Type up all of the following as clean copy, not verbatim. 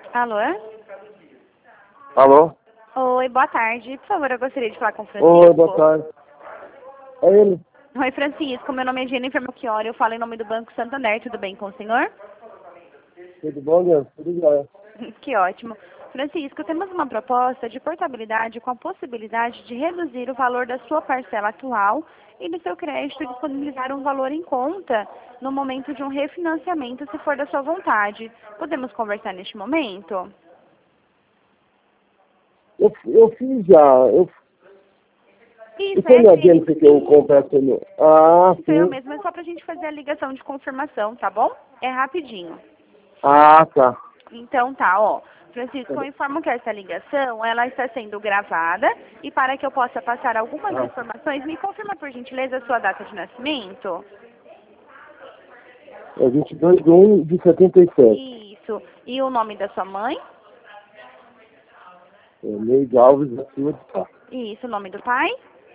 Alô? Alô? Oi, boa tarde. Por favor, eu gostaria de falar com o Francisco. Oi, boa tarde. É ele? Oi, Francisco. Meu nome é Jennifer Melchiori. Eu falo em nome do Banco Santander. Tudo bem com o senhor? Tudo bom, Deus? Tudo jóia. Que ótimo. Francisco, temos uma proposta de portabilidade com a possibilidade de reduzir o valor da sua parcela atual e do seu crédito e disponibilizar um valor em conta no momento de um refinanciamento, se for da sua vontade. Podemos conversar neste momento? Eu fiz já. Isso, Foi na é agência que eu confesso. Isso eu Sim. mesmo, é só pra gente fazer a ligação de confirmação, tá bom? É rapidinho. Tá. Então tá, ó. Francisco, eu informo que essa ligação, ela está sendo gravada e para que eu possa passar algumas informações, me confirma por gentileza a sua data de nascimento. É 22/1/77. Isso. E o nome da sua mãe? É Neide Alves da Silva de Sá. Isso, o nome do pai?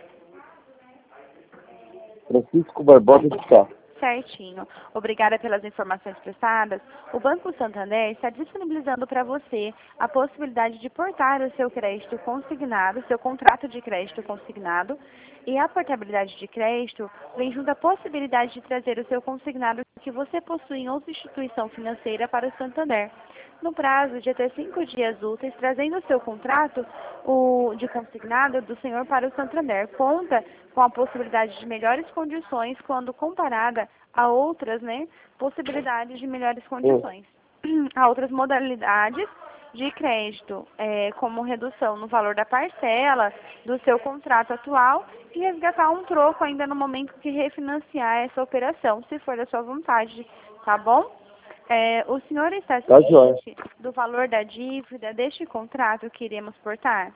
Francisco Barbosa de Sá. Certinho. Obrigada pelas informações prestadas. O Banco Santander está disponibilizando para você a possibilidade de portar o seu crédito consignado, seu contrato de crédito consignado, e a portabilidade de crédito vem junto à possibilidade de trazer o seu consignado que você possui em outra instituição financeira para o Santander, no prazo de até 5 dias úteis, trazendo o seu contrato de consignado do senhor para o Santander. Conta com a possibilidade de melhores condições quando comparada a outras, possibilidades de melhores condições. A outras modalidades de crédito, como redução no valor da parcela do seu contrato atual e resgatar um troco ainda no momento que refinanciar essa operação, se for da sua vontade, tá bom? O senhor está ciente do valor da dívida deste contrato que iremos portar?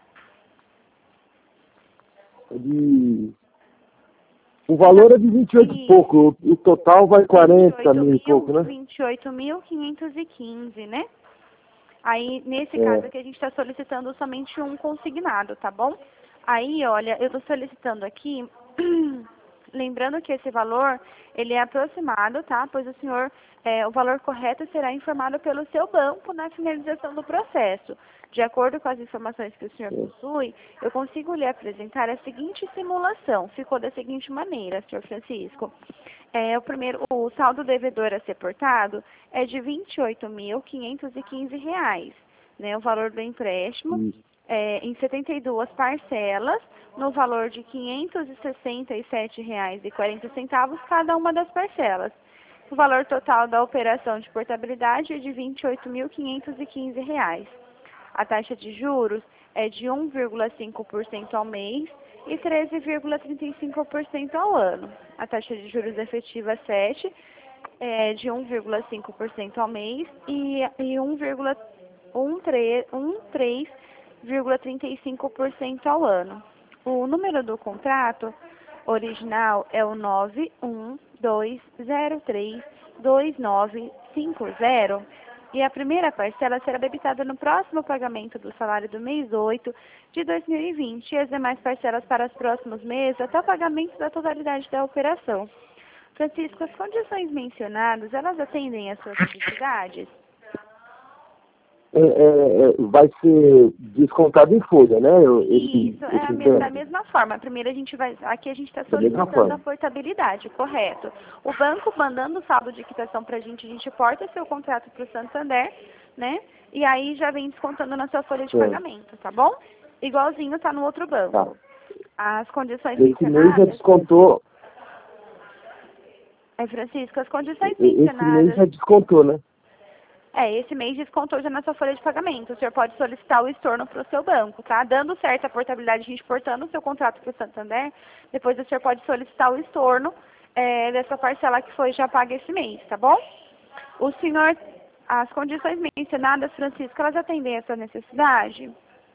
O valor é de 28 e pouco. O total vai 40 mil e pouco, né? 28.515, né? Aí, nesse caso aqui, a gente está solicitando somente um consignado, tá bom? Aí, olha, eu estou solicitando aqui, lembrando que esse valor, ele é aproximado, tá? Pois o senhor, o valor correto será informado pelo seu banco na finalização do processo. De acordo com as informações que o senhor possui, eu consigo lhe apresentar a seguinte simulação. Ficou da seguinte maneira, senhor Francisco. O saldo devedor a ser portado é de R$ 28.515, né? O valor do empréstimo em 72 parcelas, no valor de R$ 567,40 cada uma das parcelas. O valor total da operação de portabilidade é de R$ 28.515. A taxa de juros é de 1,5% ao mês e 13,35% ao ano. A taxa de juros efetiva 7 é de 1,5% ao mês e 13,35% ao ano. O número do contrato original é o 912032950 e a primeira parcela será debitada no próximo pagamento do salário do mês 8 de 2020 e as demais parcelas para os próximos meses até o pagamento da totalidade da operação. Francisco, as condições mencionadas, elas atendem às suas necessidades? Vai ser descontado em folha, né? Isso, da mesma forma. Primeiro aqui a gente está solicitando a portabilidade, correto. O banco mandando o saldo de quitação para a gente porta seu contrato para o Santander, né? E aí já vem descontando na sua folha de pagamento, tá bom? Igualzinho tá no outro banco. Tá. As condições Esse mês já mencionadas... descontou. Francisco, as condições mencionadas... Esse mês já descontou, né? Esse mês descontou já na sua folha de pagamento. O senhor pode solicitar o estorno para o seu banco, tá? Dando certo a portabilidade, a gente portando o seu contrato para o Santander, depois o senhor pode solicitar o estorno dessa parcela que foi já paga esse mês, tá bom? O senhor, as condições mencionadas, Francisco, elas atendem a sua necessidade?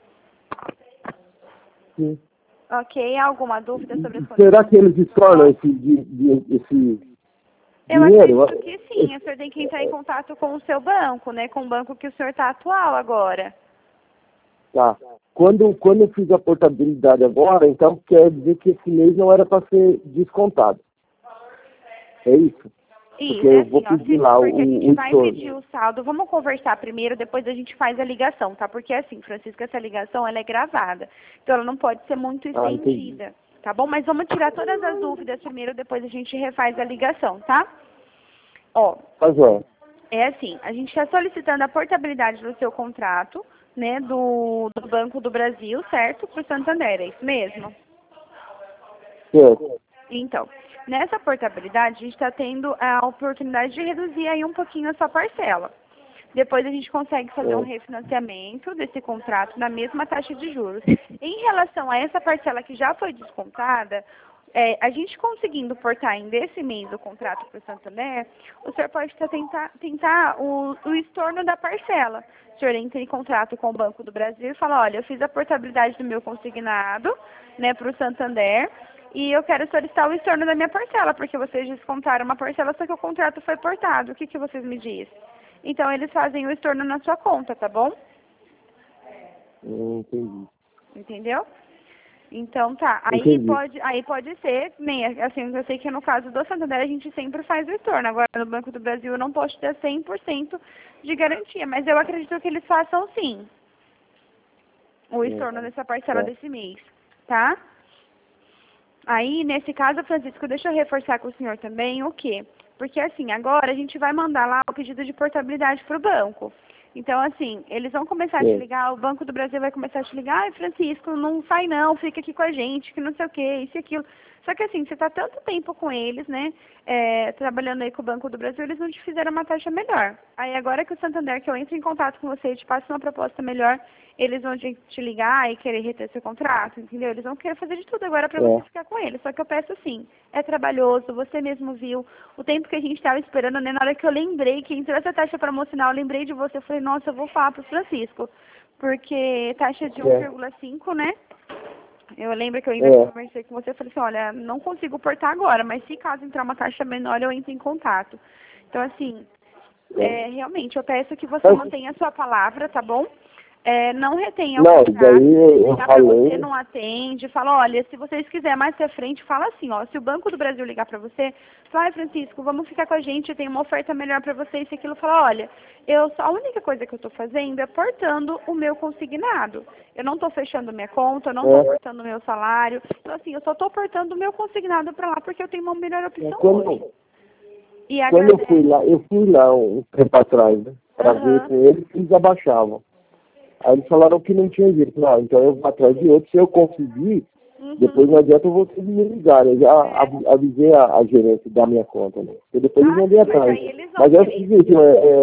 Sim. Ok, alguma dúvida sobre as condições? Será que eles estornam esse Eu dinheiro? acredito que sim. O senhor tem que entrar em contato com o seu banco, né? Com o banco que o senhor está atual agora. Tá. Quando eu fiz a portabilidade agora, então quer dizer que esse mês não era para ser descontado. É isso? Porque eu vou pedir lá porque a gente vai estorno. pedir o saldo. Vamos conversar primeiro, depois a gente faz a ligação, tá? Porque assim, Francisco, essa ligação ela é gravada. Então ela não pode ser muito Ah, entendi. estendida, tá bom? Mas vamos tirar todas as dúvidas primeiro, depois a gente refaz a ligação, tá? Ó, Tá joia. é assim, a gente está solicitando a portabilidade do seu contrato, né, do Banco do Brasil, certo? Para o Santander, é isso mesmo? Certo. Então, nessa portabilidade, a gente está tendo a oportunidade de reduzir aí um pouquinho a sua parcela. Depois a gente consegue fazer um refinanciamento desse contrato na mesma taxa de juros. Em relação a essa parcela que já foi descontada, a gente conseguindo portar ainda esse mês o contrato para o Santander, o senhor pode tentar o estorno da parcela. O senhor entra em contrato com o Banco do Brasil e fala, olha, eu fiz a portabilidade do meu consignado, né, para o Santander, e eu quero solicitar o estorno da minha parcela, porque vocês descontaram uma parcela, só que o contrato foi portado. O que vocês me dizem? Então, eles fazem o estorno na sua conta, tá bom? Entendi. Entendeu? Então, tá. Entendi. Aí pode ser, nem assim, eu sei que no caso do Santander a gente sempre faz o estorno. Agora, no Banco do Brasil eu não posso ter 100% de garantia, mas eu acredito que eles façam sim o estorno dessa parcela desse mês, tá? Aí, nesse caso, Francisco, deixa eu reforçar com o senhor também o quê? Porque, assim, agora a gente vai mandar lá o pedido de portabilidade para o banco. Então, assim, eles vão começar a te ligar, o Banco do Brasil vai começar a te ligar, ai, Francisco, não sai não, fica aqui com a gente, que não sei o quê, isso e aquilo. Só que, assim, você está tanto tempo com eles, né, trabalhando aí com o Banco do Brasil, eles não te fizeram uma taxa melhor. Aí, agora que o Santander, que eu entro em contato com você e te passo uma proposta melhor, eles vão te ligar e querer reter seu contrato, entendeu? Eles vão querer fazer de tudo agora para você ficar com eles. Só que eu peço assim, é trabalhoso, você mesmo viu o tempo que a gente estava esperando, né? Na hora que eu lembrei que entrou essa taxa promocional, eu lembrei de você, eu falei, nossa, eu vou falar pro Francisco, porque taxa de 1,5, né? Eu lembro que eu ainda conversei com você, eu falei assim, olha, não consigo portar agora, mas se caso entrar uma taxa menor, eu entro em contato. Então, assim, realmente, eu peço que você mantenha a sua palavra, tá bom? Não retenha o contrato, daí eu ligar pra falei. você, não atende, fala, olha, se vocês quiserem mais pra frente, fala assim, ó, se o Banco do Brasil ligar pra você, fala, ai, Francisco, vamos ficar com a gente, eu tenho uma oferta melhor pra vocês, se aquilo, fala, olha, a única coisa que eu tô fazendo é portando o meu consignado. Eu não tô fechando minha conta, eu não tô portando o meu salário, então assim, eu só tô portando o meu consignado pra lá porque eu tenho uma melhor opção hoje. E Quando eu fui lá um tempo atrás, né, pra ver com eles, eles abaixavam. Aí eles falaram que não tinha jeito. Não, então eu vou atrás de outro. Se eu conseguir, depois não adianta vocês me ligarem. Eu já avisei a gerente da minha conta, né? Porque depois eles vão vir atrás. Mas é o seguinte,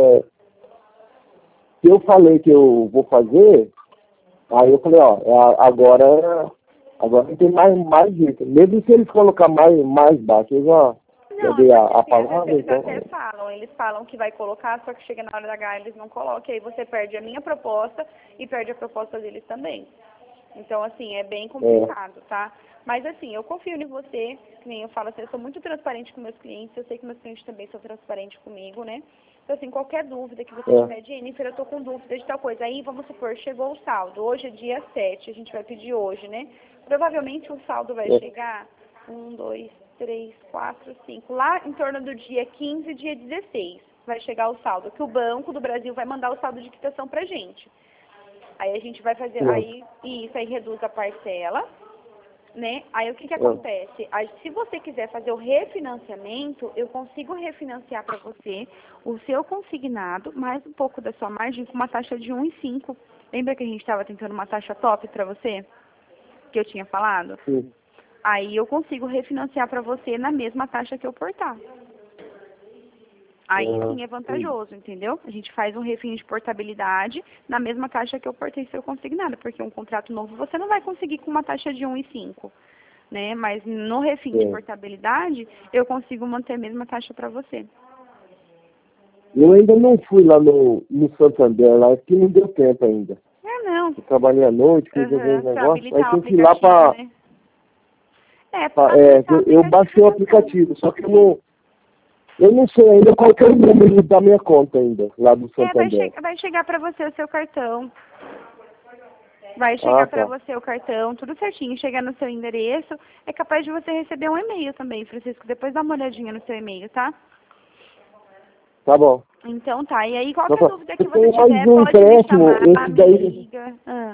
se eu falei que eu vou fazer, aí eu falei, ó, agora não tem mais jeito. Mesmo se eles colocar mais baixo, eu já dei a palavra, eles então. até falam, eles falam que vai colocar, só que chega na hora da H eles não colocam, aí você perde a minha proposta e perde a proposta deles também. Então, assim, é bem complicado, tá? Mas, assim, eu confio em você, que nem eu falo assim, eu sou muito transparente com meus clientes, eu sei que meus clientes também são transparentes comigo, né? Então, assim, qualquer dúvida que você tiver, Jennifer, eu tô com dúvida de tal coisa. Aí, vamos supor, chegou o saldo, hoje é dia 7, a gente vai pedir hoje, né? Provavelmente o saldo vai chegar 1, 2, 3, 4, 5, lá em torno do dia 15, dia 16, vai chegar o saldo, que o Banco do Brasil vai mandar o saldo de quitação pra gente. Aí a gente vai fazer, aí reduz a parcela, né? Aí o que acontece? Se você quiser fazer o refinanciamento, eu consigo refinanciar para você o seu consignado, mais um pouco da sua margem, com uma taxa de 1,5. Lembra que a gente estava tentando uma taxa top para você? Que eu tinha falado? Sim. Aí eu consigo refinanciar para você na mesma taxa que eu portar. Aí sim é vantajoso, entendeu? A gente faz um refim de portabilidade na mesma taxa que eu portei seu consignado, porque um contrato novo você não vai conseguir com uma taxa de 1,5, né? Mas no refim de portabilidade, eu consigo manter a mesma taxa para você. Eu ainda não fui lá no Santander, lá, porque não deu tempo ainda. Não. Eu trabalhei à noite, fiz alguns negócios, aí tem que ir lá né? eu baixei o aplicativo, só que eu não sei ainda qual que é o número da minha conta ainda, lá do Santander. Vai chegar para você o seu cartão. Vai chegar para você o cartão, tudo certinho, chegar no seu endereço. É capaz de você receber um e-mail também, Francisco. Depois dá uma olhadinha no seu e-mail, tá? Tá bom. Então tá. E aí, qualquer dúvida que Eu você tenho tiver, mais um pode me empréstimo, chamar, esse me daí. liga.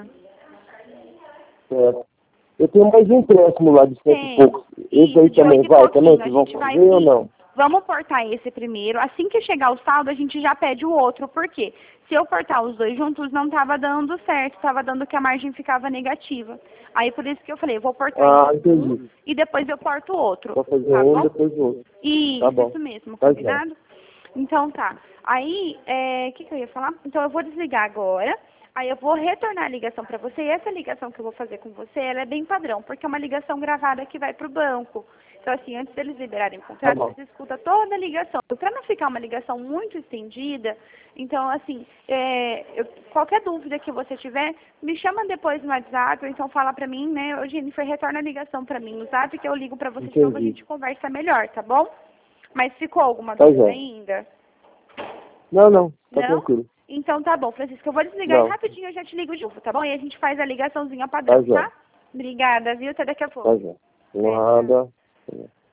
Certo. Eu tenho mais um empréstimo lá de 100 e poucos. Esse aí De também 8 e vai, também? pouquinho. A Vocês vão gente vai fazer ou não? Vamos portar esse primeiro. Assim que chegar o saldo, a gente já pede o outro. Por quê? Se eu portar os dois juntos, não estava dando certo. Estava dando que a margem ficava negativa. Aí, por isso que eu falei, eu vou portar um e depois eu porto o outro. Vou fazer Tá um bom? e depois o outro. Isso, Tá bom. isso mesmo. Tá Combinado? Então, tá. Aí, o que eu ia falar? Então, eu vou desligar agora. Aí eu vou retornar a ligação para você. E essa ligação que eu vou fazer com você, ela é bem padrão, porque é uma ligação gravada que vai para o banco. Então, assim, antes deles liberarem o contrato, você escuta toda a ligação. Para não ficar uma ligação muito estendida, então, assim, qualquer dúvida que você tiver, me chama depois no WhatsApp, ou então fala para mim, né? Ô, Jennifer, retorna a ligação para mim no WhatsApp, que eu ligo para você de novo, a gente conversa melhor, tá bom? Mas ficou alguma dúvida ainda? Não, tá tranquilo. Então tá bom, Francisco, eu vou desligar e rapidinho eu já te ligo de novo, tá bom? E a gente faz a ligaçãozinha padrão, tá? Obrigada, viu? Até daqui a pouco. Tá já. Nada.